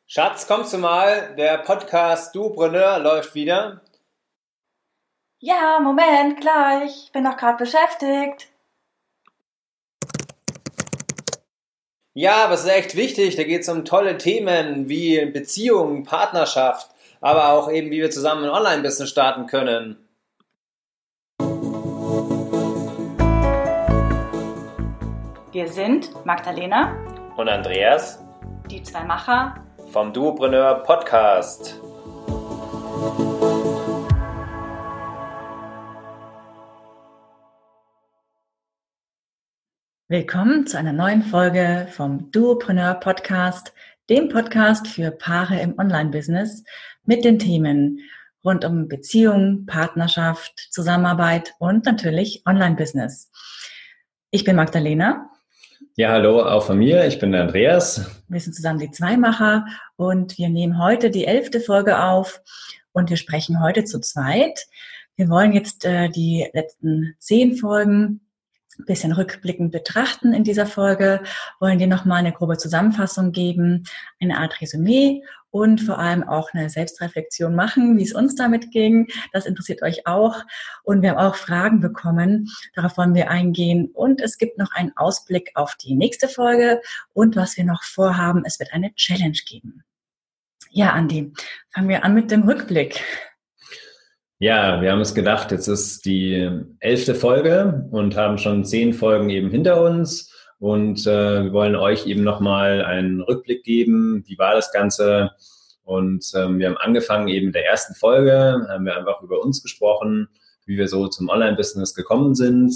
Schatz, kommst du mal? Der Podcast Dupreneur läuft wieder. Ja, Moment, gleich. Bin doch gerade beschäftigt. Ja, aber es ist echt wichtig. Da geht es um tolle Themen wie Beziehung, Partnerschaft, aber auch eben, wie wir zusammen ein Online-Business starten können. Wir sind Magdalena Und Andreas die zwei Macher vom Dupreneur Podcast. Willkommen zu einer neuen Folge vom Duopreneur Podcast, dem Podcast für Paare im Online-Business mit den Themen rund um Beziehung, Partnerschaft, Zusammenarbeit und natürlich Online-Business. Ich bin Magdalena. Ja, hallo, auch von mir. Ich bin der Andreas. Wir sind zusammen die Zweimacher und wir nehmen heute die 11. Folge auf und wir sprechen heute zu zweit. Wir wollen jetzt die letzten 10 Folgen ein bisschen rückblickend betrachten in dieser Folge, wollen dir nochmal eine grobe Zusammenfassung geben, eine Art Resümee und vor allem auch eine Selbstreflexion machen, wie es uns damit ging. Das interessiert euch auch. Und wir haben auch Fragen bekommen, darauf wollen wir eingehen. Und es gibt noch einen Ausblick auf die nächste Folge und was wir noch vorhaben, es wird eine Challenge geben. Ja, Andi, fangen wir an mit dem Rückblick. Ja, wir haben uns gedacht, jetzt ist die 11. Folge und haben schon 10 Folgen eben hinter uns. Und wir wollen euch eben nochmal einen Rückblick geben. Wie war das Ganze? Und wir haben angefangen eben in der ersten Folge, haben wir einfach über uns gesprochen, wie wir so zum Online-Business gekommen sind.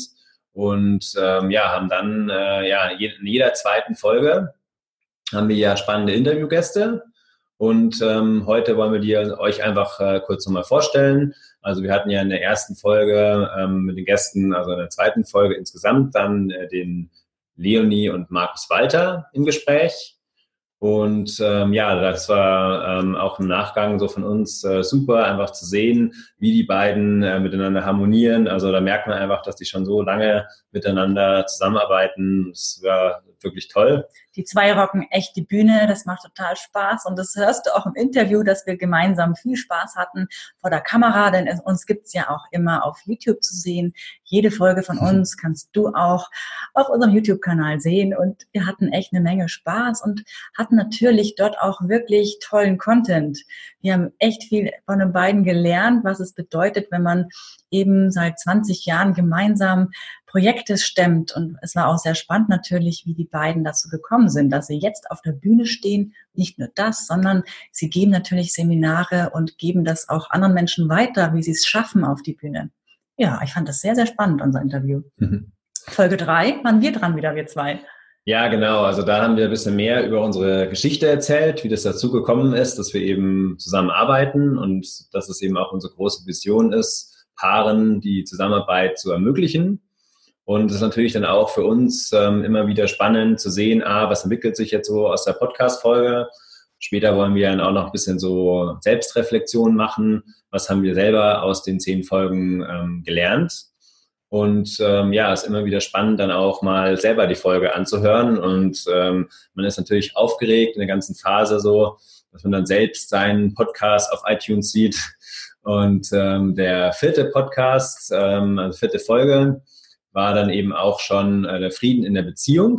Und haben dann in jeder zweiten Folge haben wir ja spannende Interviewgäste. Und heute wollen wir euch einfach kurz nochmal vorstellen. Also wir hatten ja in der ersten Folge mit den Gästen, also in der zweiten Folge insgesamt dann den Leonie und Markus Walter im Gespräch. Und das war auch im Nachgang so von uns super, einfach zu sehen, wie die beiden miteinander harmonieren. Also da merkt man einfach, dass die schon so lange miteinander zusammenarbeiten. Das war wirklich toll. Die zwei rocken echt die Bühne, das macht total Spaß und das hörst du auch im Interview, dass wir gemeinsam viel Spaß hatten vor der Kamera, denn uns gibt's ja auch immer auf YouTube zu sehen. Jede Folge von uns kannst du auch auf unserem YouTube-Kanal sehen und wir hatten echt eine Menge Spaß und hatten natürlich dort auch wirklich tollen Content. Wir haben echt viel von den beiden gelernt, was es bedeutet, wenn man eben seit 20 Jahren gemeinsam Projekte stemmt. Und es war auch sehr spannend natürlich, wie die beiden dazu gekommen sind, dass sie jetzt auf der Bühne stehen. Nicht nur das, sondern sie geben natürlich Seminare und geben das auch anderen Menschen weiter, wie sie es schaffen auf die Bühne. Ja, ich fand das sehr, sehr spannend, unser Interview. Folge 3 waren wir dran wieder, wir zwei. Ja, genau. Also da haben wir ein bisschen mehr über unsere Geschichte erzählt, wie das dazu gekommen ist, dass wir eben zusammenarbeiten und dass es eben auch unsere große Vision ist, Paaren die Zusammenarbeit zu ermöglichen. Und es ist natürlich dann auch für uns immer wieder spannend zu sehen, was entwickelt sich jetzt so aus der Podcast-Folge. Später wollen wir dann auch noch ein bisschen so Selbstreflexion machen. Was haben wir selber aus den 10 Folgen gelernt? Und ist immer wieder spannend, dann auch mal selber die Folge anzuhören. Und man ist natürlich aufgeregt in der ganzen Phase so, dass man dann selbst seinen Podcast auf iTunes sieht. Und der 4. Podcast, also 4. Folge, war dann eben auch schon der Frieden in der Beziehung.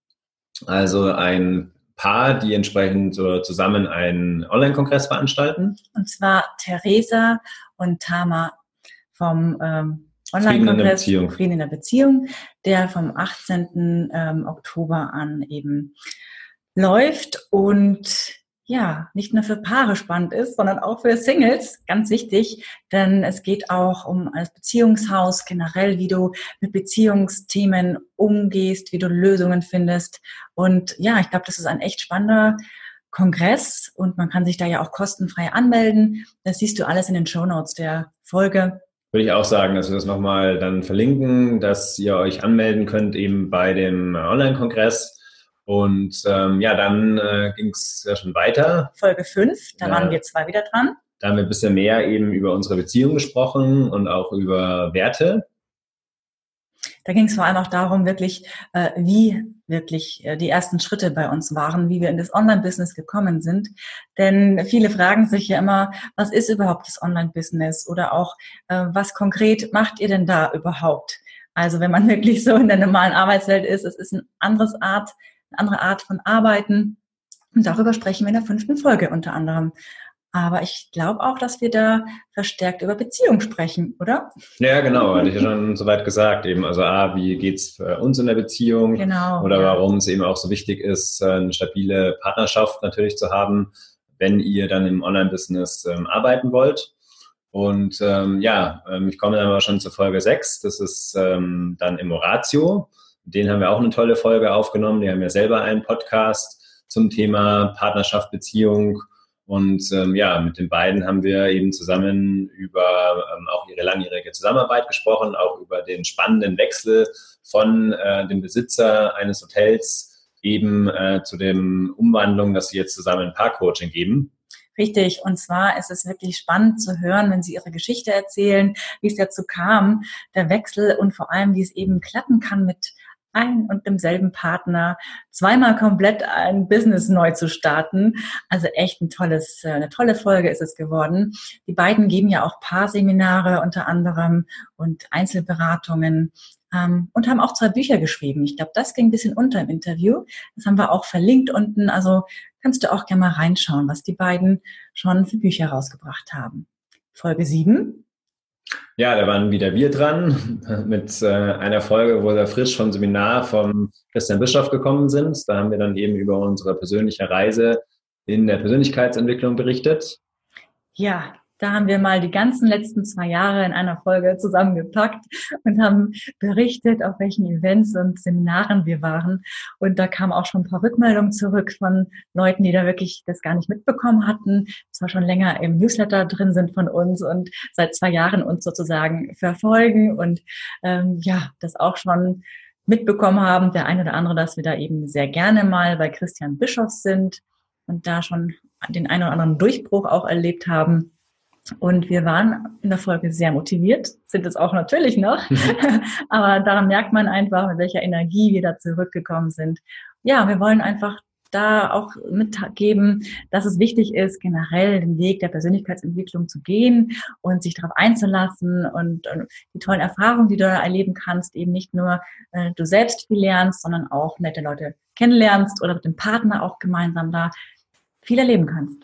Also ein Paar, die entsprechend zusammen einen Online-Kongress veranstalten. Und zwar Theresa und Tama vom Online-Kongress Frieden in der Beziehung, der vom 18. Oktober an eben läuft und ja, nicht nur für Paare spannend ist, sondern auch für Singles, ganz wichtig, denn es geht auch um das Beziehungshaus generell, wie du mit Beziehungsthemen umgehst, wie du Lösungen findest. Und ja, ich glaube, das ist ein echt spannender Kongress und man kann sich da ja auch kostenfrei anmelden. Das siehst du alles in den Shownotes der Folge. Würde ich auch sagen, dass wir das nochmal dann verlinken, dass ihr euch anmelden könnt eben bei dem Online-Kongress. Und dann ging es ja schon weiter. Folge 5, da waren wir zwei wieder dran. Da haben wir ein bisschen mehr eben über unsere Beziehung gesprochen und auch über Werte. Da ging es vor allem auch darum, wirklich, wie wirklich die ersten Schritte bei uns waren, wie wir in das Online-Business gekommen sind. Denn viele fragen sich ja immer, was ist überhaupt das Online-Business? Oder auch, was konkret macht ihr denn da überhaupt? Also wenn man wirklich so in der normalen Arbeitswelt ist, es ist eine andere Art von Arbeiten. Und darüber sprechen wir in der 5. Folge unter anderem. Aber ich glaube auch, dass wir da verstärkt über Beziehung sprechen, oder? Ja, genau, hatte ich ja schon soweit gesagt eben. Also wie geht's uns in der Beziehung? Genau. Oder warum es eben auch so wichtig ist, eine stabile Partnerschaft natürlich zu haben, wenn ihr dann im Online-Business arbeiten wollt. Und ich komme dann aber schon zur Folge 6. Das ist dann Emoratio. Den haben wir auch eine tolle Folge aufgenommen. Die haben ja selber einen Podcast zum Thema Partnerschaft, Beziehung. Und mit den beiden haben wir eben zusammen über auch ihre langjährige Zusammenarbeit gesprochen, auch über den spannenden Wechsel von dem Besitzer eines Hotels eben zu dem Umwandlung, dass sie jetzt zusammen ein Paarcoaching geben. Richtig. Und zwar ist es wirklich spannend zu hören, wenn Sie Ihre Geschichte erzählen, wie es dazu kam, der Wechsel und vor allem, wie es eben klappen kann mit ein und demselben Partner, zweimal komplett ein Business neu zu starten. Also echt eine tolle Folge ist es geworden. Die beiden geben ja auch Paarseminare unter anderem und Einzelberatungen und haben auch 2 Bücher geschrieben. Ich glaube, das ging ein bisschen unter im Interview. Das haben wir auch verlinkt unten. Also kannst du auch gerne mal reinschauen, was die beiden schon für Bücher rausgebracht haben. Folge 7. Ja, da waren wieder wir dran mit einer Folge, wo wir frisch vom Seminar vom Christian Bischoff gekommen sind. Da haben wir dann eben über unsere persönliche Reise in der Persönlichkeitsentwicklung berichtet. Ja, da haben wir mal die ganzen letzten 2 Jahre in einer Folge zusammengepackt und haben berichtet, auf welchen Events und Seminaren wir waren. Und da kamen auch schon ein paar Rückmeldungen zurück von Leuten, die da wirklich das gar nicht mitbekommen hatten, zwar schon länger im Newsletter drin sind von uns und seit 2 Jahren uns sozusagen verfolgen und das auch schon mitbekommen haben, der eine oder andere, dass wir da eben sehr gerne mal bei Christian Bischoff sind und da schon den einen oder anderen Durchbruch auch erlebt haben. Und wir waren in der Folge sehr motiviert, sind es auch natürlich noch, aber daran merkt man einfach, mit welcher Energie wir da zurückgekommen sind. Ja, wir wollen einfach da auch mitgeben, dass es wichtig ist, generell den Weg der Persönlichkeitsentwicklung zu gehen und sich darauf einzulassen und die tollen Erfahrungen, die du da erleben kannst, eben nicht nur du selbst viel lernst, sondern auch nette Leute kennenlernst oder mit dem Partner auch gemeinsam da viel erleben kannst.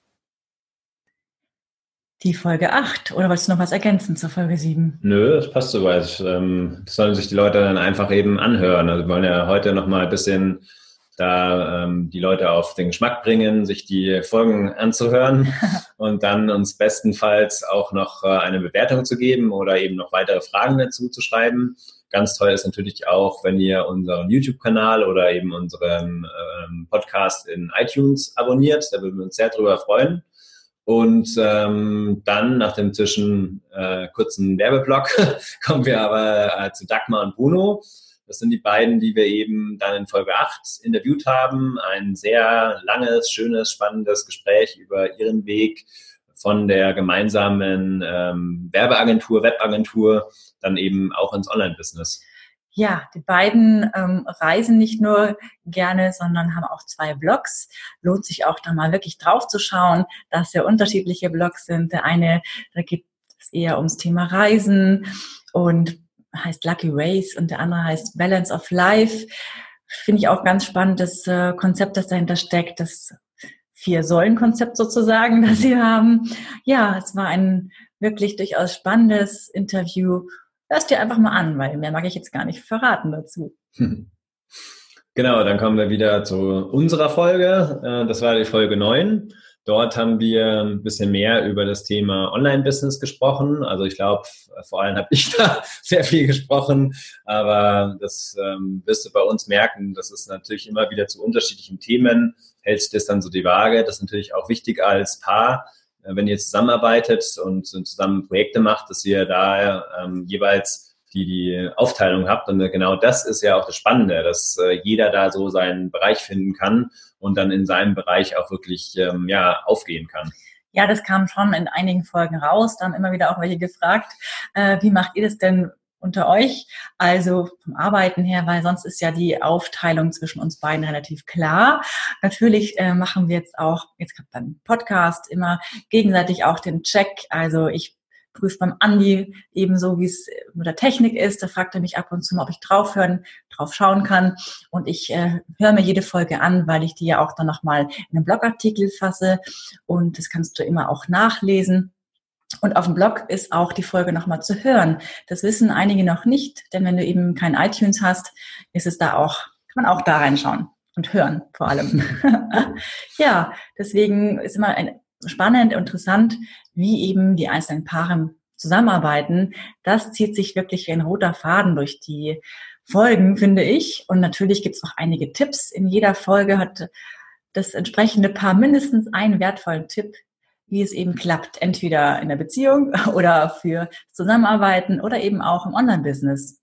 Die Folge 8. Oder wolltest du noch was ergänzen zur Folge 7? Nö, das passt soweit. Das sollen sich die Leute dann einfach eben anhören. Also wir wollen ja heute noch mal ein bisschen da die Leute auf den Geschmack bringen, sich die Folgen anzuhören und dann uns bestenfalls auch noch eine Bewertung zu geben oder eben noch weitere Fragen dazu zu schreiben. Ganz toll ist natürlich auch, wenn ihr unseren YouTube-Kanal oder eben unseren Podcast in iTunes abonniert. Da würden wir uns sehr drüber freuen. Und dann nach dem kurzen Werbeblock kommen wir aber zu Dagmar und Bruno. Das sind die beiden, die wir eben dann in Folge 8 interviewt haben. Ein sehr langes, schönes, spannendes Gespräch über ihren Weg von der gemeinsamen Werbeagentur, Webagentur, dann eben auch ins Online-Business. Ja, die beiden reisen nicht nur gerne, sondern haben auch 2 Blogs. Lohnt sich auch da mal wirklich drauf zu schauen, dass ja unterschiedliche Blogs sind. Der eine, da geht es eher ums Thema Reisen und heißt Lucky Ways und der andere heißt Balance of Life. Finde ich auch ganz spannend, das Konzept, das dahinter steckt, das 4-Säulen-Konzept sozusagen, das sie haben. Ja, es war ein wirklich durchaus spannendes Interview. Hörst dir einfach mal an, weil mehr mag ich jetzt gar nicht verraten dazu. Genau, dann kommen wir wieder zu unserer Folge. Das war die Folge 9. Dort haben wir ein bisschen mehr über das Thema Online-Business gesprochen. Also ich glaube, vor allem habe ich da sehr viel gesprochen, aber das wirst du bei uns merken, das ist natürlich immer wieder zu unterschiedlichen Themen, hält sich das dann so die Waage. Das ist natürlich auch wichtig als Paar, wenn ihr zusammenarbeitet und zusammen Projekte macht, dass ihr da jeweils die Aufteilung habt. Und genau das ist ja auch das Spannende, dass jeder da so seinen Bereich finden kann und dann in seinem Bereich auch wirklich aufgehen kann. Ja, das kam schon in einigen Folgen raus. Da haben immer wieder auch welche gefragt, wie macht ihr das denn unter euch, also vom Arbeiten her, weil sonst ist ja die Aufteilung zwischen uns beiden relativ klar. Natürlich machen wir jetzt gerade beim Podcast immer gegenseitig auch den Check. Also ich prüfe beim Andi ebenso, wie es mit der Technik ist. Da fragt er mich ab und zu mal, ob ich drauf schauen kann. Und ich höre mir jede Folge an, weil ich die ja auch dann nochmal in einen Blogartikel fasse. Und das kannst du immer auch nachlesen. Und auf dem Blog ist auch die Folge nochmal zu hören. Das wissen einige noch nicht, denn wenn du eben kein iTunes hast, ist es kann man auch da reinschauen und hören vor allem. Ja, deswegen ist immer spannend, interessant, wie eben die einzelnen Paare zusammenarbeiten. Das zieht sich wirklich wie ein roter Faden durch die Folgen, finde ich. Und natürlich gibt es noch einige Tipps. In jeder Folge hat das entsprechende Paar mindestens einen wertvollen Tipp, wie es eben klappt, entweder in der Beziehung oder für Zusammenarbeiten oder eben auch im Online-Business.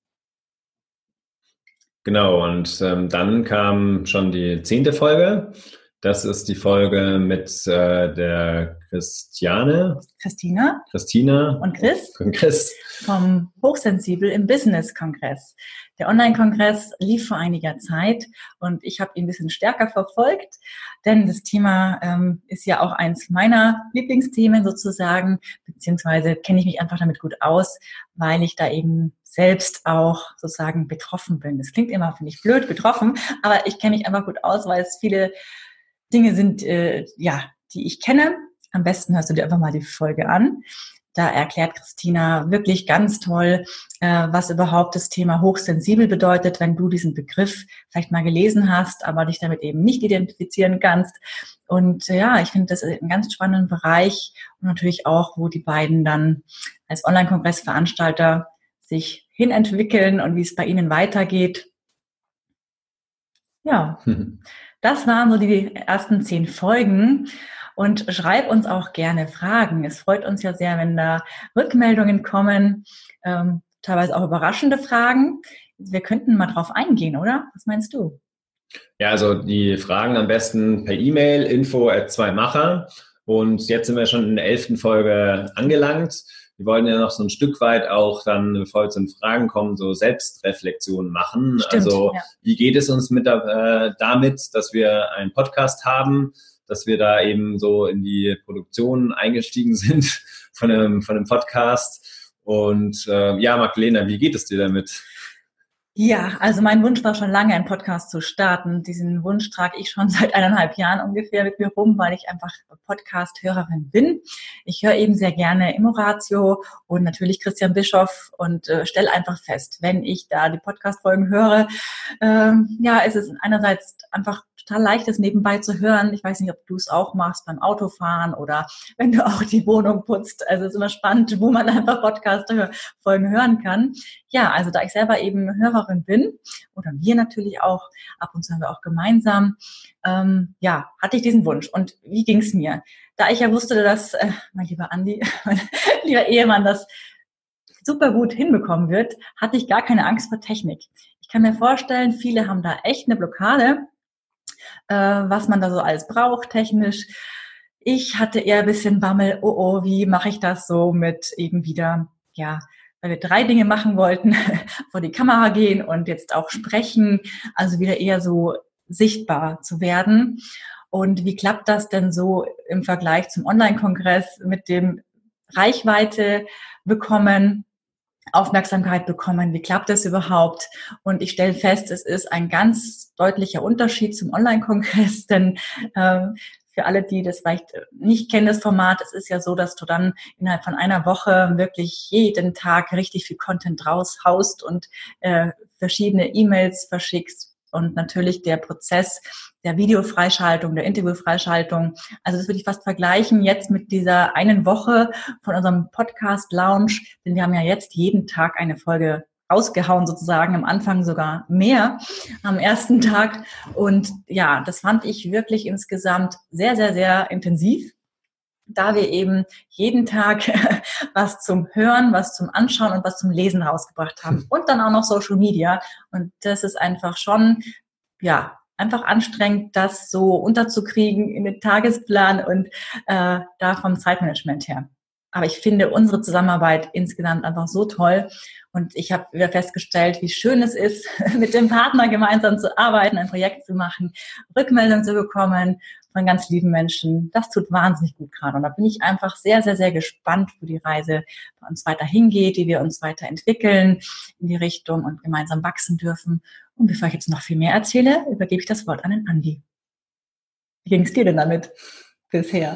Genau, und dann kam schon die 10. Folge. Das ist die Folge mit der Christina und Chris vom Hochsensibel im Business-Kongress. Der Online-Kongress lief vor einiger Zeit und ich habe ihn ein bisschen stärker verfolgt, denn das Thema ist ja auch eins meiner Lieblingsthemen sozusagen, beziehungsweise kenne ich mich einfach damit gut aus, weil ich da eben selbst auch sozusagen betroffen bin. Das klingt immer, finde ich, blöd, betroffen, aber ich kenne mich einfach gut aus, weil es viele Dinge sind, die ich kenne. Am besten hörst du dir einfach mal die Folge an. Da erklärt Christina wirklich ganz toll, was überhaupt das Thema hochsensibel bedeutet, wenn du diesen Begriff vielleicht mal gelesen hast, aber dich damit eben nicht identifizieren kannst. Und ich finde, das ist ein ganz spannender Bereich und natürlich auch, wo die beiden dann als Online-Kongressveranstalter sich hinentwickeln und wie es bei ihnen weitergeht. Ja, das waren so die ersten 10 Folgen. Und schreib uns auch gerne Fragen. Es freut uns ja sehr, wenn da Rückmeldungen kommen, teilweise auch überraschende Fragen. Wir könnten mal drauf eingehen, oder? Was meinst du? Ja, also die Fragen am besten per E-Mail, info@2macher. Und jetzt sind wir schon in der 11. Folge angelangt. Wir wollen ja noch so ein Stück weit auch dann, bevor wir zu den Fragen kommen, so Selbstreflexion machen. Stimmt, also wie geht es uns damit, dass wir einen Podcast haben, dass wir da eben so in die Produktion eingestiegen sind von einem Podcast. Und Magdalena, wie geht es dir damit? Ja, also mein Wunsch war schon lange, einen Podcast zu starten. Diesen Wunsch trage ich schon seit 1,5 Jahren ungefähr mit mir rum, weil ich einfach Podcast-Hörerin bin. Ich höre eben sehr gerne Immoratio und natürlich Christian Bischoff und stelle einfach fest, wenn ich da die Podcast-Folgen höre, es ist einerseits einfach total leicht, das nebenbei zu hören. Ich weiß nicht, ob du es auch machst beim Autofahren oder wenn du auch die Wohnung putzt. Also es ist immer spannend, wo man einfach Podcast-Folgen hören kann. Ja, also da ich selber eben Hörerin bin oder wir natürlich auch, ab und zu haben wir auch gemeinsam, hatte ich diesen Wunsch. Und wie ging es mir? Da ich ja wusste, dass mein lieber Andi, mein lieber Ehemann, das super gut hinbekommen wird, hatte ich gar keine Angst vor Technik. Ich kann mir vorstellen, viele haben da echt eine Blockade, was man da so alles braucht, technisch. Ich hatte eher ein bisschen Bammel, wie mache ich das so mit eben wieder, weil wir 3 Dinge machen wollten, vor die Kamera gehen und jetzt auch sprechen, also wieder eher so sichtbar zu werden. Und wie klappt das denn so im Vergleich zum Online-Kongress mit dem Reichweite bekommen, Aufmerksamkeit bekommen? Wie klappt das überhaupt? Und ich stelle fest, es ist ein ganz deutlicher Unterschied zum Online-Kongress, denn für alle, die das vielleicht nicht kennen, das Format, es ist ja so, dass du dann innerhalb von einer Woche wirklich jeden Tag richtig viel Content raushaust und verschiedene E-Mails verschickst. Und natürlich der Prozess der Videofreischaltung, der Interviewfreischaltung. Also das würde ich fast vergleichen jetzt mit dieser einen Woche von unserem Podcast-Lounge, denn wir haben ja jetzt jeden Tag eine Folge rausgehauen sozusagen, am Anfang sogar mehr am ersten Tag. Und ja, das fand ich wirklich insgesamt sehr, sehr, sehr intensiv, da wir eben jeden Tag was zum Hören, was zum Anschauen und was zum Lesen rausgebracht haben. Und dann auch noch Social Media. Und das ist einfach schon, einfach anstrengend, das so unterzukriegen in den Tagesplan und da vom Zeitmanagement her. Aber ich finde unsere Zusammenarbeit insgesamt einfach so toll. Und ich habe wieder festgestellt, wie schön es ist, mit dem Partner gemeinsam zu arbeiten, ein Projekt zu machen, Rückmeldungen zu bekommen von ganz lieben Menschen. Das tut wahnsinnig gut gerade. Und da bin ich einfach sehr, sehr, sehr gespannt, wo die Reise bei uns weiter hingeht, wie wir uns weiterentwickeln in die Richtung und gemeinsam wachsen dürfen. Und bevor ich jetzt noch viel mehr erzähle, übergebe ich das Wort an den Andi. Wie ging es dir denn damit bisher?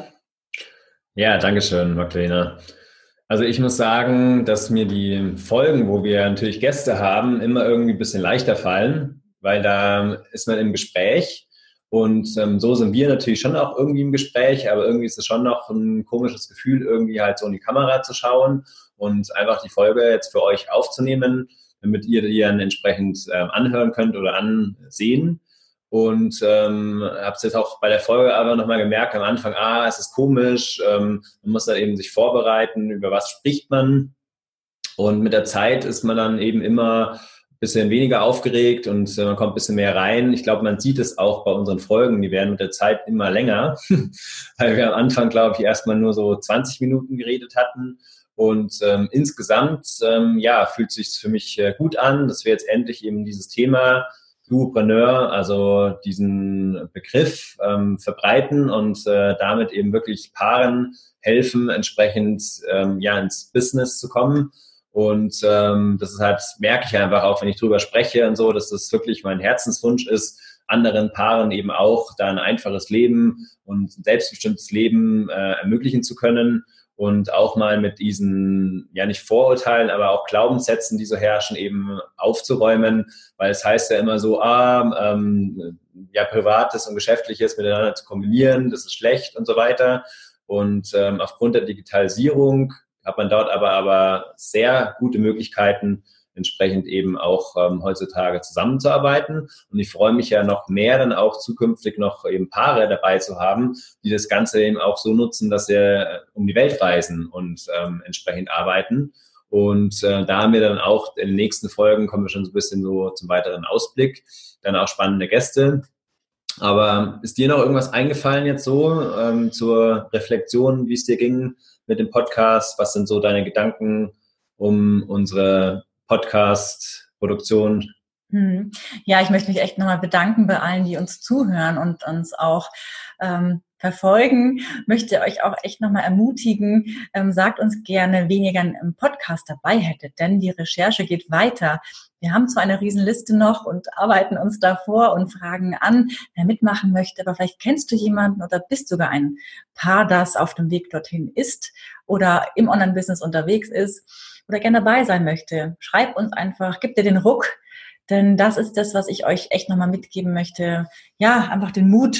Ja, danke schön, Magdalena. Also ich muss sagen, dass mir die Folgen, wo wir natürlich Gäste haben, immer irgendwie ein bisschen leichter fallen, weil da ist man im Gespräch und so sind wir natürlich schon auch irgendwie im Gespräch, aber irgendwie ist es schon noch ein komisches Gefühl, irgendwie halt so in die Kamera zu schauen und einfach die Folge jetzt für euch aufzunehmen, damit ihr die dann entsprechend anhören könnt oder ansehen. Und habe es jetzt auch bei der Folge aber nochmal gemerkt am Anfang, es ist komisch, man muss da eben sich vorbereiten, über was spricht man. Und mit der Zeit ist man dann eben immer ein bisschen weniger aufgeregt und man kommt ein bisschen mehr rein. Ich glaube, man sieht es auch bei unseren Folgen, die werden mit der Zeit immer länger, weil wir am Anfang, glaube ich, erstmal nur so 20 Minuten geredet hatten. Und insgesamt, fühlt es sich für mich gut an, dass wir jetzt endlich eben dieses Thema Duopreneur, also diesen Begriff verbreiten und damit eben wirklich Paaren helfen, entsprechend ins Business zu kommen. Und das ist halt, merke ich einfach auch, wenn ich drüber spreche und so, dass das wirklich mein Herzenswunsch ist, anderen Paaren eben auch da ein einfaches Leben und ein selbstbestimmtes Leben ermöglichen zu können. Und auch mal mit diesen, ja nicht Vorurteilen, aber auch Glaubenssätzen, die so herrschen, eben aufzuräumen, weil es heißt ja immer so, Privates und Geschäftliches miteinander zu kombinieren, das ist schlecht und so weiter. Und aufgrund der Digitalisierung hat man dort aber sehr gute Möglichkeiten, entsprechend eben auch heutzutage zusammenzuarbeiten. Und ich freue mich ja noch mehr, dann auch zukünftig noch eben Paare dabei zu haben, die das Ganze eben auch so nutzen, dass sie um die Welt reisen und entsprechend arbeiten. Und da haben wir dann auch in den nächsten Folgen, kommen wir schon so ein bisschen so zum weiteren Ausblick, dann auch spannende Gäste. Aber ist dir noch irgendwas eingefallen jetzt so zur Reflexion, wie es dir ging mit dem Podcast? Was sind so deine Gedanken um unsere Podcast-Produktion? Ja, ich möchte mich echt nochmal bedanken bei allen, die uns zuhören und uns auch verfolgen. Möchte euch auch echt nochmal ermutigen, sagt uns gerne, wen ihr gerne im Podcast dabei hättet, denn die Recherche geht weiter. Wir haben zwar eine Riesenliste noch und arbeiten uns davor und fragen an, wer mitmachen möchte, aber vielleicht kennst du jemanden oder bist sogar ein Paar, das auf dem Weg dorthin ist oder im Online-Business unterwegs ist oder gerne dabei sein möchte. Schreib uns einfach, gib dir den Ruck, denn das ist das, was ich euch echt nochmal mitgeben möchte. Ja, einfach den Mut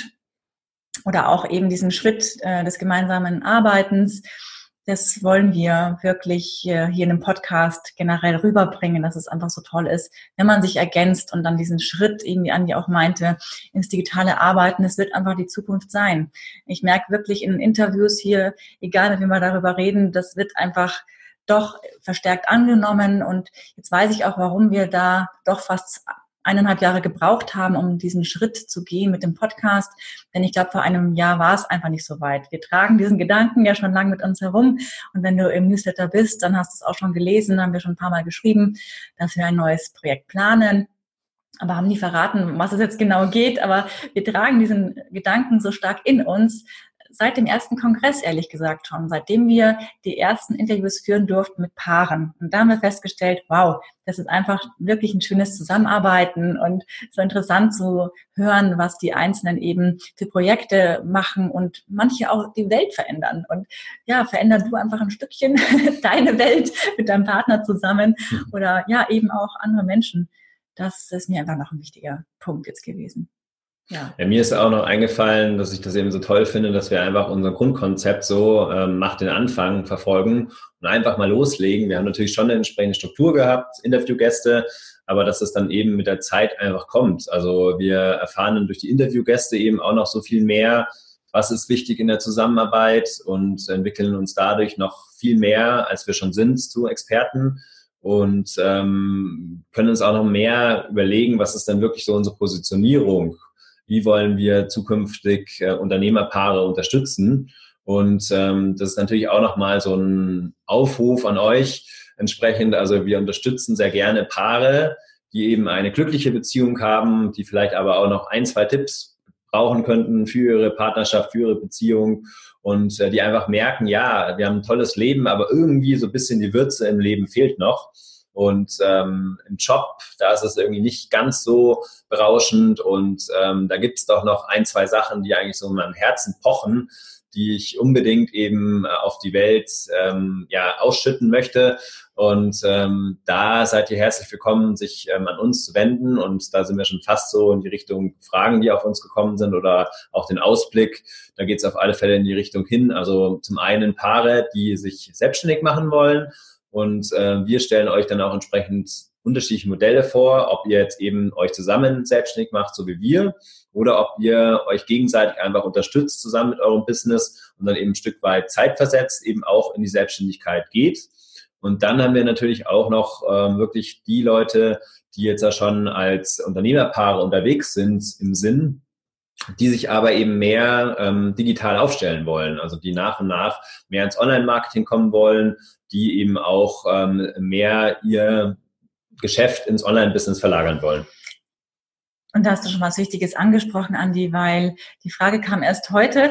oder auch eben diesen Schritt des gemeinsamen Arbeitens. Das wollen wir wirklich hier in dem Podcast generell rüberbringen, dass es einfach so toll ist, wenn man sich ergänzt und dann diesen Schritt, irgendwie Andi auch meinte, ins digitale Arbeiten. Es wird einfach die Zukunft sein. Ich merke wirklich in Interviews hier, egal wie wir darüber reden, das wird einfach doch verstärkt angenommen. Und jetzt weiß ich auch, warum wir da doch fast 1,5 Jahre gebraucht haben, um diesen Schritt zu gehen mit dem Podcast. Denn ich glaube, vor einem Jahr war es einfach nicht so weit. Wir tragen diesen Gedanken ja schon lange mit uns herum. Und wenn du im Newsletter bist, dann hast du es auch schon gelesen, haben wir schon ein paar Mal geschrieben, dass wir ein neues Projekt planen. Aber haben nie verraten, was es jetzt genau geht. Aber wir tragen diesen Gedanken so stark in uns, seit dem ersten Kongress, ehrlich gesagt schon, seitdem wir die ersten Interviews führen durften mit Paaren. Und da haben wir festgestellt, wow, das ist einfach wirklich ein schönes Zusammenarbeiten und so interessant zu hören, was die Einzelnen eben für Projekte machen und manche auch die Welt verändern. Und ja, verändern du einfach ein Stückchen deine Welt mit deinem Partner zusammen oder ja, eben auch andere Menschen. Das ist mir einfach noch ein wichtiger Punkt jetzt gewesen. Ja. Ja, mir ist auch noch eingefallen, dass ich das eben so toll finde, dass wir einfach unser Grundkonzept so macht den Anfang verfolgen und einfach mal loslegen. Wir haben natürlich schon eine entsprechende Struktur gehabt, Interviewgäste, aber dass es dann eben mit der Zeit einfach kommt. Also wir erfahren dann durch die Interviewgäste eben auch noch so viel mehr, was ist wichtig in der Zusammenarbeit und entwickeln uns dadurch noch viel mehr, als wir schon sind, zu Experten. Und können uns auch noch mehr überlegen, was ist denn wirklich so unsere Positionierung. Wie wollen wir zukünftig Unternehmerpaare unterstützen? Und das ist natürlich auch nochmal so ein Aufruf an euch entsprechend. Also wir unterstützen sehr gerne Paare, die eben eine glückliche Beziehung haben, die vielleicht aber auch noch 1, 2 Tipps brauchen könnten für ihre Partnerschaft, für ihre Beziehung und die einfach merken, ja, wir haben ein tolles Leben, aber irgendwie so ein bisschen die Würze im Leben fehlt noch. Und im Job, da ist es irgendwie nicht ganz so berauschend und da gibt es doch noch 1, 2 Sachen, die eigentlich so in meinem Herzen pochen, die ich unbedingt eben auf die Welt ausschütten möchte. Und da seid ihr herzlich willkommen, sich an uns zu wenden. Und da sind wir schon fast so in die Richtung Fragen, die auf uns gekommen sind oder auch den Ausblick. Da geht es auf alle Fälle in die Richtung hin. Also zum einen Paare, die sich selbstständig machen wollen. Und wir stellen euch dann auch entsprechend unterschiedliche Modelle vor, ob ihr jetzt eben euch zusammen selbstständig macht, so wie wir, oder ob ihr euch gegenseitig einfach unterstützt zusammen mit eurem Business und dann eben ein Stück weit zeitversetzt eben auch in die Selbstständigkeit geht. Und dann haben wir natürlich auch noch wirklich die Leute, die jetzt ja schon als Unternehmerpaare unterwegs sind im Sinn, die sich aber eben mehr digital aufstellen wollen, also die nach und nach mehr ins Online-Marketing kommen wollen, die eben auch mehr ihr Geschäft ins Online-Business verlagern wollen. Und da hast du schon was Wichtiges angesprochen, Andi, weil die Frage kam erst heute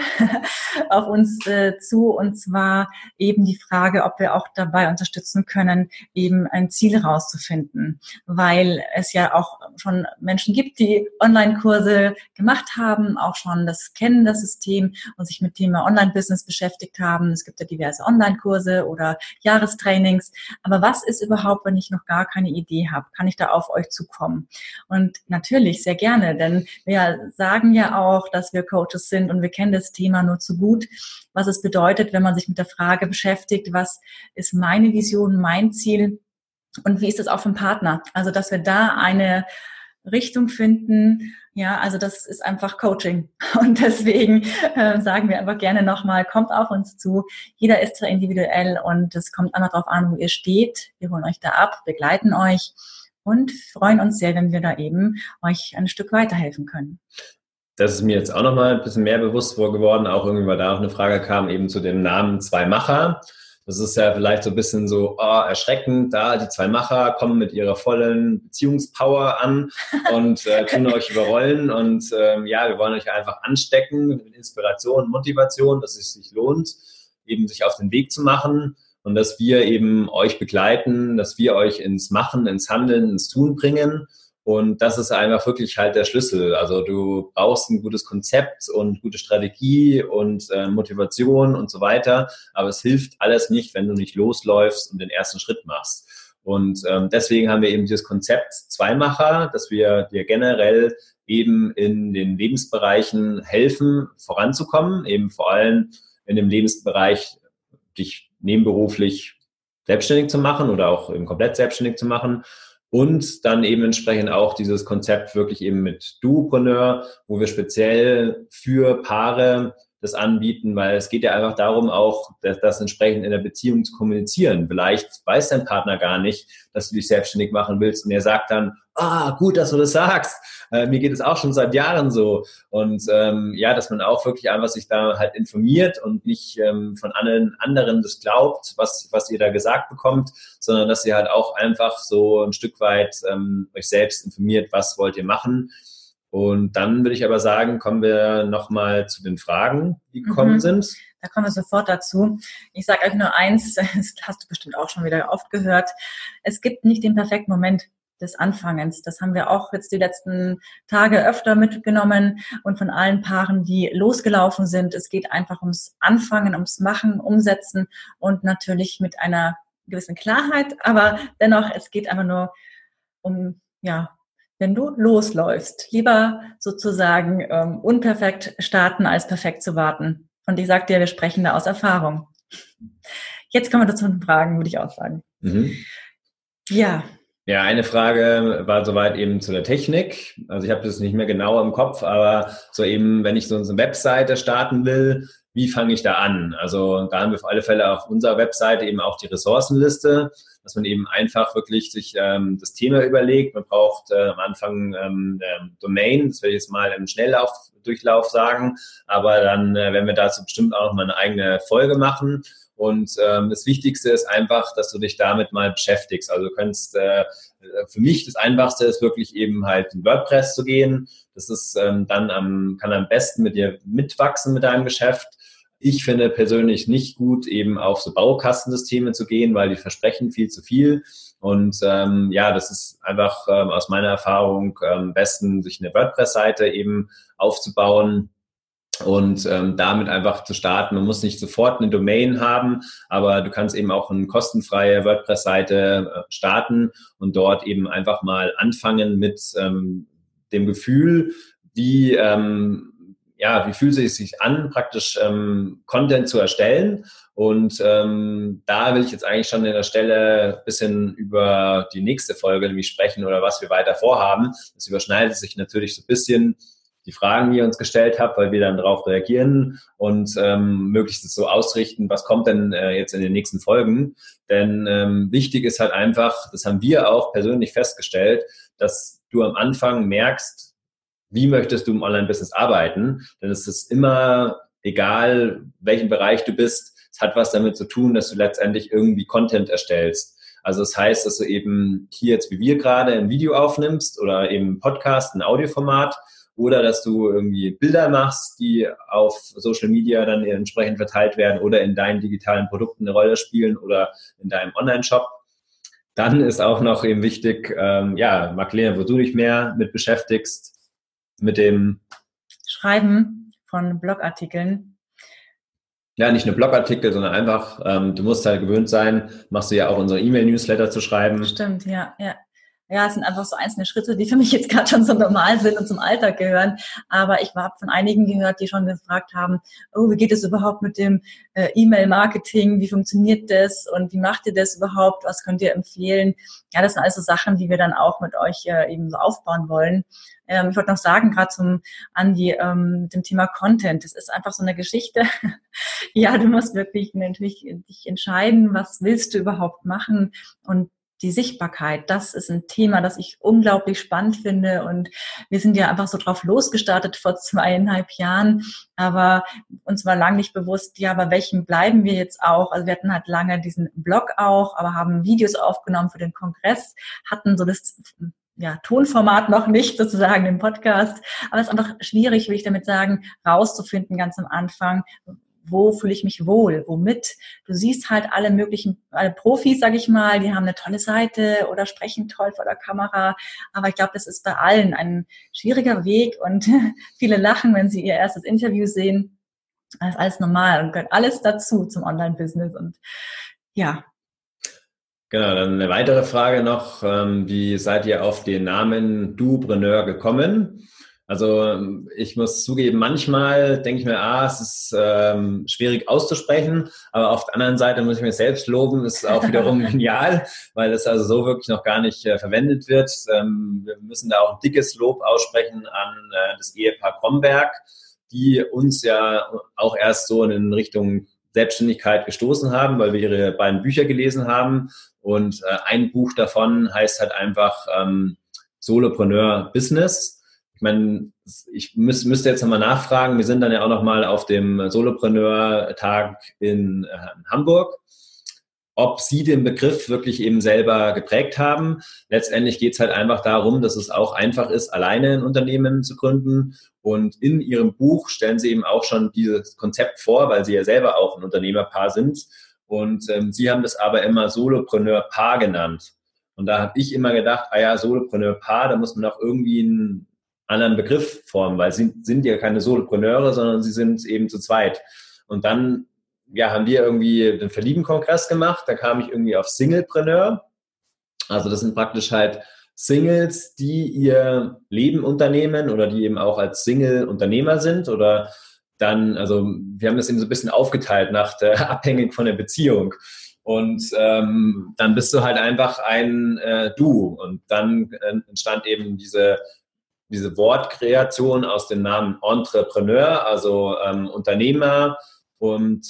auf uns zu, und zwar eben die Frage, ob wir auch dabei unterstützen können, eben ein Ziel rauszufinden, weil es ja auch schon Menschen gibt, die Online-Kurse gemacht haben, auch schon das kennen, das System, und sich mit Thema Online-Business beschäftigt haben. Es gibt ja diverse Online-Kurse oder Jahrestrainings. Aber was ist überhaupt, wenn ich noch gar keine Idee habe? Kann ich da auf euch zukommen? Und natürlich sehr gerne, denn wir sagen ja auch, dass wir Coaches sind und wir kennen das Thema nur zu gut, was es bedeutet, wenn man sich mit der Frage beschäftigt, was ist meine Vision, mein Ziel und wie ist es auch für den Partner? Also, dass wir da eine Richtung finden, ja, also das ist einfach Coaching. Und deswegen sagen wir einfach gerne nochmal, kommt auf uns zu. Jeder ist da individuell und es kommt einfach darauf an, wo ihr steht. Wir holen euch da ab, begleiten euch und freuen uns sehr, wenn wir da eben euch ein Stück weiterhelfen können. Das ist mir jetzt auch nochmal ein bisschen mehr bewusst geworden, auch irgendwie, weil da auch eine Frage kam eben zu dem Namen 2 Macher. Das ist ja vielleicht so ein bisschen so erschreckend, da die 2 Macher kommen mit ihrer vollen Beziehungspower an und tun euch überrollen und wir wollen euch einfach anstecken mit Inspiration und Motivation, dass es sich lohnt, eben sich auf den Weg zu machen. Und dass wir eben euch begleiten, dass wir euch ins Machen, ins Handeln, ins Tun bringen. Und das ist einfach wirklich halt der Schlüssel. Also du brauchst ein gutes Konzept und gute Strategie und Motivation und so weiter. Aber es hilft alles nicht, wenn du nicht losläufst und den ersten Schritt machst. Und deswegen haben wir eben dieses Konzept 2 Macher, dass wir dir generell eben in den Lebensbereichen helfen, voranzukommen. Eben vor allem in dem Lebensbereich, dich nebenberuflich selbstständig zu machen oder auch eben komplett selbstständig zu machen und dann eben entsprechend auch dieses Konzept wirklich eben mit Duopreneur, wo wir speziell für Paare das anbieten, weil es geht ja einfach darum auch, das entsprechend in der Beziehung zu kommunizieren. Vielleicht weiß dein Partner gar nicht, dass du dich selbstständig machen willst und er sagt dann, gut, dass du das sagst. Mir geht es auch schon seit Jahren so. Und dass man auch wirklich einfach sich da halt informiert und nicht von allen anderen das glaubt, was ihr da gesagt bekommt, sondern dass ihr halt auch einfach so ein Stück weit euch selbst informiert, was wollt ihr machen. Und dann würde ich aber sagen, kommen wir nochmal zu den Fragen, die gekommen sind. Da kommen wir sofort dazu. Ich sage euch nur eins, das hast du bestimmt auch schon wieder oft gehört. Es gibt nicht den perfekten Moment des Anfangens. Das haben wir auch jetzt die letzten Tage öfter mitgenommen und von allen Paaren, die losgelaufen sind. Es geht einfach ums Anfangen, ums Machen, Umsetzen und natürlich mit einer gewissen Klarheit. Aber dennoch, es geht einfach nur um, wenn du losläufst, lieber sozusagen unperfekt starten, als perfekt zu warten. Und ich sage dir, wir sprechen da aus Erfahrung. Jetzt kommen wir zu den Fragen, würde ich auch sagen. Ja. Ja, eine Frage war soweit eben zu der Technik. Also ich habe das nicht mehr genau im Kopf, aber so eben, wenn ich so eine Webseite starten will, wie fange ich da an? Also da haben wir auf alle Fälle auf unserer Webseite eben auch die Ressourcenliste, dass man eben einfach wirklich sich das Thema überlegt. Man braucht am Anfang Domain, das werde ich jetzt mal im Schnelllauf Schnelldurchlauf sagen, aber dann werden wir dazu bestimmt auch noch mal eine eigene Folge machen. Und das Wichtigste ist einfach, dass du dich damit mal beschäftigst. Also du kannst, für mich das Einfachste ist wirklich eben halt in WordPress zu gehen. Das ist kann am besten mit dir mitwachsen mit deinem Geschäft. Ich finde persönlich nicht gut, eben auf so Baukastensysteme zu gehen, weil die versprechen viel zu viel. Und das ist einfach aus meiner Erfahrung am besten, sich eine WordPress-Seite eben aufzubauen und damit einfach zu starten. Man muss nicht sofort eine Domain haben, aber du kannst eben auch eine kostenfreie WordPress-Seite starten und dort eben einfach mal anfangen mit dem Gefühl, wie fühlt es sich an, praktisch Content zu erstellen. Und da will ich jetzt eigentlich schon an der Stelle ein bisschen über die nächste Folge nämlich sprechen oder was wir weiter vorhaben. Das überschneidet sich natürlich so ein bisschen die Fragen, die ihr uns gestellt habt, weil wir dann darauf reagieren und möglichst so ausrichten, was kommt denn jetzt in den nächsten Folgen. Denn wichtig ist halt einfach, das haben wir auch persönlich festgestellt, dass du am Anfang merkst, wie möchtest du im Online-Business arbeiten? Denn es ist immer egal, welchen Bereich du bist. Es hat was damit zu tun, dass du letztendlich irgendwie Content erstellst. Also das heißt, dass du eben hier jetzt wie wir gerade ein Video aufnimmst oder eben ein Podcast, ein Audioformat oder dass du irgendwie Bilder machst, die auf Social Media dann entsprechend verteilt werden oder in deinen digitalen Produkten eine Rolle spielen oder in deinem Online-Shop. Dann ist auch noch eben wichtig, Magdalena, wo du dich mehr mit beschäftigst, mit dem Schreiben von Blogartikeln. Ja, nicht nur Blogartikel, sondern einfach, du musst halt gewöhnt sein, machst du ja auch unsere E-Mail-Newsletter zu schreiben. Stimmt, ja. Ja, es sind einfach so einzelne Schritte, die für mich jetzt gerade schon so normal sind und zum Alltag gehören. Aber ich habe von einigen gehört, die schon gefragt haben, wie geht es überhaupt mit dem E-Mail-Marketing? Wie funktioniert das? Und wie macht ihr das überhaupt? Was könnt ihr empfehlen? Ja, das sind also Sachen, die wir dann auch mit euch eben so aufbauen wollen. Ich wollte noch sagen, gerade zum Andi, mit dem Thema Content. Das ist einfach so eine Geschichte. Ja, du musst wirklich natürlich dich entscheiden, was willst du überhaupt machen? Und die Sichtbarkeit, das ist ein Thema, das ich unglaublich spannend finde und wir sind ja einfach so drauf losgestartet vor 2,5 Jahren, aber uns war lange nicht bewusst, ja, bei welchem bleiben wir jetzt auch? Also wir hatten halt lange diesen Blog auch, aber haben Videos aufgenommen für den Kongress, hatten so das Tonformat noch nicht sozusagen im Podcast, aber es ist einfach schwierig, will ich damit sagen, rauszufinden ganz am Anfang, wo fühle ich mich wohl, womit. Du siehst halt alle Profis, sage ich mal, die haben eine tolle Seite oder sprechen toll vor der Kamera, aber ich glaube, das ist bei allen ein schwieriger Weg und viele lachen, wenn sie ihr erstes Interview sehen. Das ist alles normal und gehört alles dazu zum Online-Business und ja. Genau, dann eine weitere Frage noch, wie seid ihr auf den Namen Dupreneur gekommen? Also ich muss zugeben, manchmal denke ich mir, es ist schwierig auszusprechen, aber auf der anderen Seite muss ich mir selbst loben, ist auch wiederum genial, weil es also so wirklich noch gar nicht verwendet wird. Wir müssen da auch ein dickes Lob aussprechen an das Ehepaar Kromberg, die uns ja auch erst so in Richtung Selbstständigkeit gestoßen haben, weil wir ihre beiden Bücher gelesen haben und ein Buch davon heißt halt einfach Solopreneur Business. Ich meine, ich müsste jetzt nochmal nachfragen. Wir sind dann ja auch nochmal auf dem Solopreneur-Tag in Hamburg, ob Sie den Begriff wirklich eben selber geprägt haben. Letztendlich geht es halt einfach darum, dass es auch einfach ist, alleine ein Unternehmen zu gründen. Und in Ihrem Buch stellen Sie eben auch schon dieses Konzept vor, weil Sie ja selber auch ein Unternehmerpaar sind. Und Sie haben das aber immer Solopreneur-Paar genannt. Und da habe ich immer gedacht, Solopreneur-Paar, da muss man auch irgendwie einen anderen Begriff formen, weil sie sind ja keine Solopreneure, sondern sie sind eben zu zweit. Und dann haben wir irgendwie den Verlieben-Kongress gemacht, da kam ich irgendwie auf Singlepreneur. Also das sind praktisch halt Singles, die ihr Leben unternehmen oder die eben auch als Single-Unternehmer sind oder dann, also wir haben das eben so ein bisschen aufgeteilt abhängig von der Beziehung. Und dann bist du halt einfach ein Du. Und dann entstand eben diese Wortkreation aus dem Namen Entrepreneur, also Unternehmer und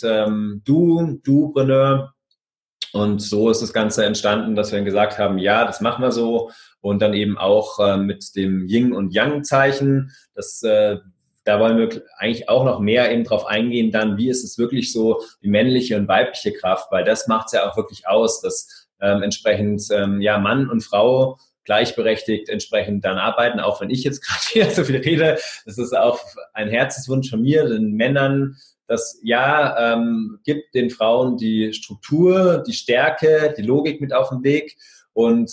Dupreneur. Und so ist das Ganze entstanden, dass wir dann gesagt haben, ja, das machen wir so. Und dann eben auch mit dem Yin- und Yang-Zeichen. Das da wollen wir eigentlich auch noch mehr eben drauf eingehen, dann, wie ist es wirklich so, die männliche und weibliche Kraft, weil das macht es ja auch wirklich aus, dass entsprechend Mann und Frau gleichberechtigt entsprechend dann arbeiten, auch wenn ich jetzt gerade hier so viel rede. Das ist auch ein Herzenswunsch von mir, den Männern, das gibt den Frauen die Struktur, die Stärke, die Logik mit auf den Weg und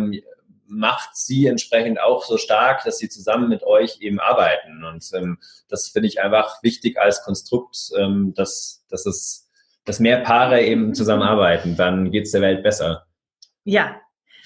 macht sie entsprechend auch so stark, dass sie zusammen mit euch eben arbeiten. Und das finde ich einfach wichtig als Konstrukt, dass mehr Paare eben zusammenarbeiten. Dann geht es der Welt besser. Ja,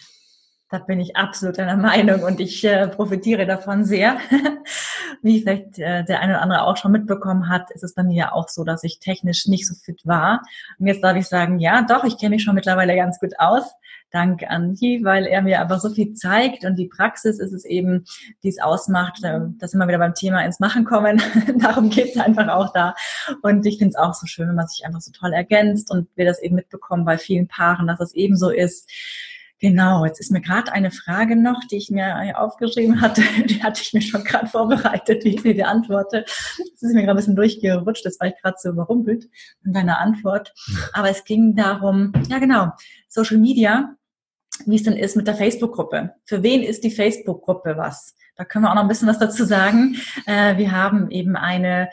da bin ich absolut einer Meinung und ich profitiere davon sehr. Wie vielleicht der eine oder andere auch schon mitbekommen hat, ist es bei mir ja auch so, dass ich technisch nicht so fit war. Und jetzt darf ich sagen, ja doch, ich kenne mich schon mittlerweile ganz gut aus. Dank Andi, weil er mir einfach so viel zeigt und die Praxis ist es eben, die es ausmacht, dass wir wieder beim Thema ins Machen kommen. Darum geht es einfach auch da. Und ich finde es auch so schön, wenn man sich einfach so toll ergänzt und wir das eben mitbekommen bei vielen Paaren, dass es eben so ist. Genau, jetzt ist mir gerade eine Frage noch, die ich mir aufgeschrieben hatte. Die hatte ich mir schon gerade vorbereitet, wie ich sie beantworte. Das ist mir gerade ein bisschen durchgerutscht, das war ich gerade so überrumpelt in deiner Antwort. Aber es ging darum, ja genau, Social Media, wie es denn ist mit der Facebook-Gruppe. Für wen ist die Facebook-Gruppe was? Da können wir auch noch ein bisschen was dazu sagen. Wir haben eben eine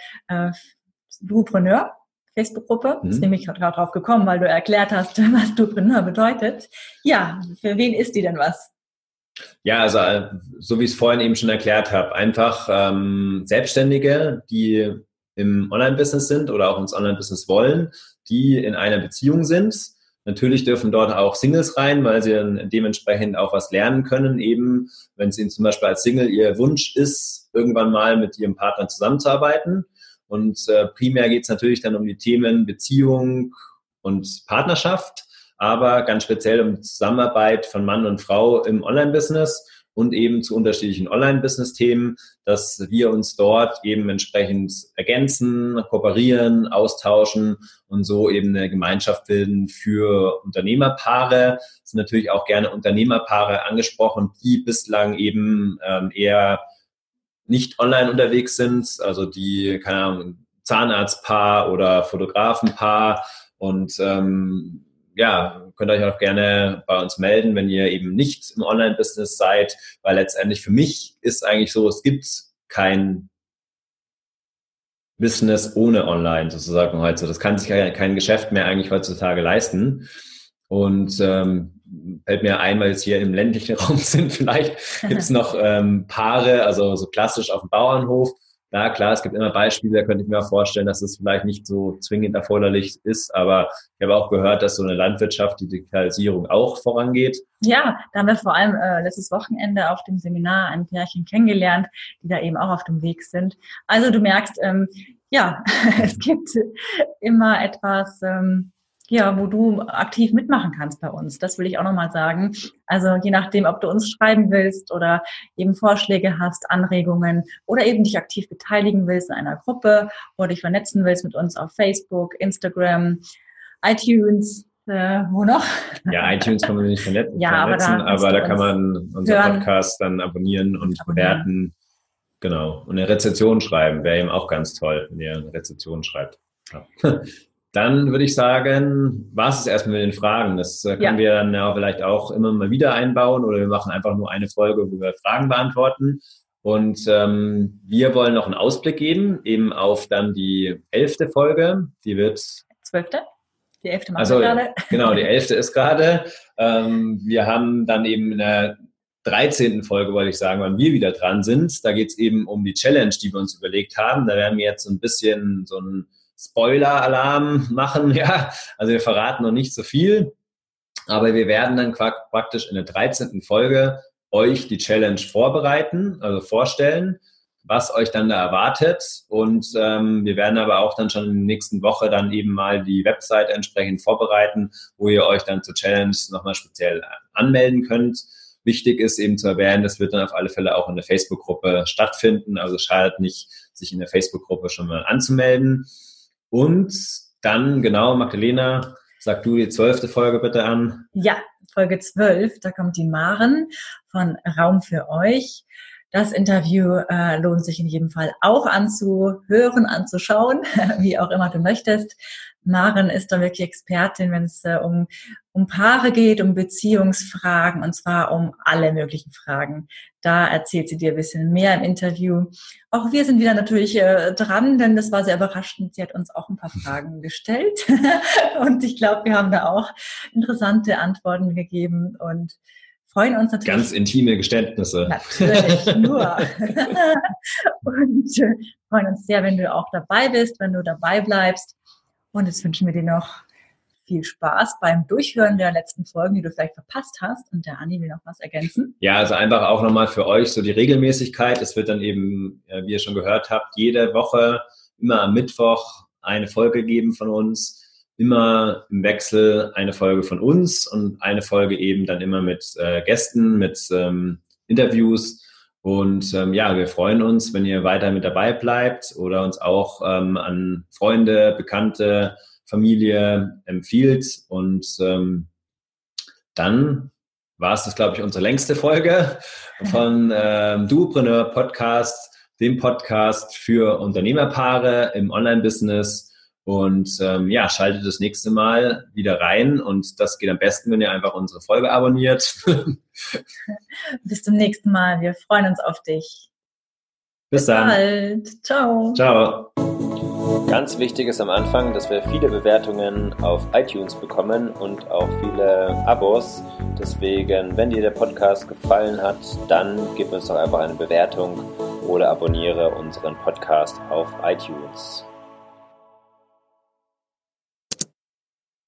Duopreneur Facebook-Gruppe. Jetzt bin ich gerade drauf gekommen, weil du erklärt hast, was Duopreneur bedeutet. Ja, für wen ist die denn was? Ja, also so wie ich es vorhin eben schon erklärt habe, einfach Selbstständige, die im Online-Business sind oder auch ins Online-Business wollen, die in einer Beziehung sind. Natürlich dürfen dort auch Singles rein, weil sie dann dementsprechend auch was lernen können, eben wenn es ihnen zum Beispiel als Single ihr Wunsch ist, irgendwann mal mit ihrem Partner zusammenzuarbeiten. Und primär geht es natürlich dann um die Themen Beziehung und Partnerschaft, aber ganz speziell um die Zusammenarbeit von Mann und Frau im Online-Business und eben zu unterschiedlichen Online-Business-Themen, dass wir uns dort eben entsprechend ergänzen, kooperieren, austauschen und so eben eine Gemeinschaft bilden für Unternehmerpaare. Es sind natürlich auch gerne Unternehmerpaare angesprochen, die bislang eben eher nicht online unterwegs sind, also die, keine Ahnung, Zahnarztpaar oder Fotografenpaar und könnt euch auch gerne bei uns melden, wenn ihr eben nicht im Online-Business seid, weil letztendlich für mich ist eigentlich so, es gibt kein Business ohne Online sozusagen heute. Das kann sich kein Geschäft mehr eigentlich heutzutage leisten. Und fällt mir ein, weil wir jetzt hier im ländlichen Raum sind, vielleicht gibt es noch Paare, also so klassisch auf dem Bauernhof. Ja, klar, es gibt immer Beispiele, da könnte ich mir auch vorstellen, dass es vielleicht nicht so zwingend erforderlich ist, aber ich habe auch gehört, dass so eine Landwirtschaft, die Digitalisierung auch vorangeht. Ja, da haben wir vor allem letztes Wochenende auf dem Seminar ein Pärchen kennengelernt, die da eben auch auf dem Weg sind. Also du merkst, es gibt immer etwas, wo du aktiv mitmachen kannst bei uns. Das will ich auch nochmal sagen. Also je nachdem, ob du uns schreiben willst oder eben Vorschläge hast, Anregungen oder eben dich aktiv beteiligen willst in einer Gruppe oder dich vernetzen willst mit uns auf Facebook, Instagram, iTunes, wo noch? Ja, iTunes kann man nicht vernetzen, aber da kann man unseren Podcast dann abonnieren und bewerten. Genau. Und eine Rezension schreiben, wäre eben auch ganz toll, wenn ihr eine Rezension schreibt. Ja. Dann würde ich sagen, war es erstmal mit den Fragen. Das können wir dann ja vielleicht auch immer mal wieder einbauen oder wir machen einfach nur eine Folge, wo wir Fragen beantworten. Und wir wollen noch einen Ausblick geben, eben auf dann die 11. Folge. Die wird... 12.? Die 11. machen wir gerade. Genau, die 11. ist gerade. Wir haben dann eben in der 13. Folge, wollte ich sagen, wann wir wieder dran sind. Da geht es eben um die Challenge, die wir uns überlegt haben. Da werden wir jetzt so ein bisschen so ein Spoiler-Alarm machen, ja. Also wir verraten noch nicht so viel, aber wir werden dann praktisch in der 13. Folge euch die Challenge vorbereiten, also vorstellen, was euch dann da erwartet und wir werden aber auch dann schon in der nächsten Woche dann eben mal die Website entsprechend vorbereiten, wo ihr euch dann zur Challenge nochmal speziell anmelden könnt. Wichtig ist eben zu erwähnen, das wird dann auf alle Fälle auch in der Facebook-Gruppe stattfinden, also schadet nicht, sich in der Facebook-Gruppe schon mal anzumelden. Und dann, genau, Magdalena, sag du die 12. Folge bitte an. Ja, Folge 12, da kommt die Maren von Raum für euch. Das Interview lohnt sich in jedem Fall auch anzuhören, anzuschauen, wie auch immer du möchtest. Maren ist da wirklich Expertin, wenn es um Paare geht, um Beziehungsfragen, und zwar um alle möglichen Fragen. Da erzählt sie dir ein bisschen mehr im Interview. Auch wir sind wieder natürlich dran, denn das war sehr überraschend. Sie hat uns auch ein paar Fragen gestellt und ich glaube, wir haben da auch interessante Antworten gegeben und freuen uns natürlich. Ganz intime Geständnisse. Natürlich, nur. Und freuen uns sehr, wenn du auch dabei bist, wenn du dabei bleibst. Und jetzt wünschen wir dir noch viel Spaß beim Durchhören der letzten Folgen, die du vielleicht verpasst hast. Und der Andi will noch was ergänzen. Ja, also einfach auch nochmal für euch so die Regelmäßigkeit. Es wird dann eben, wie ihr schon gehört habt, jede Woche immer am Mittwoch eine Folge geben von uns. Immer im Wechsel eine Folge von uns und eine Folge eben dann immer mit Gästen, mit Interviews. Und wir freuen uns, wenn ihr weiter mit dabei bleibt oder uns auch an Freunde, Bekannte, Familie empfiehlt. Und dann war es das, glaube ich, unsere längste Folge von Duopreneur Podcast, dem Podcast für Unternehmerpaare im Online-Business. Und schaltet das nächste Mal wieder rein. Und das geht am besten, wenn ihr einfach unsere Folge abonniert. Bis zum nächsten Mal. Wir freuen uns auf dich. Bis dann. Bald. Ciao. Ciao. Ganz wichtig ist am Anfang, dass wir viele Bewertungen auf iTunes bekommen und auch viele Abos. Deswegen, wenn dir der Podcast gefallen hat, dann gib uns doch einfach eine Bewertung oder abonniere unseren Podcast auf iTunes.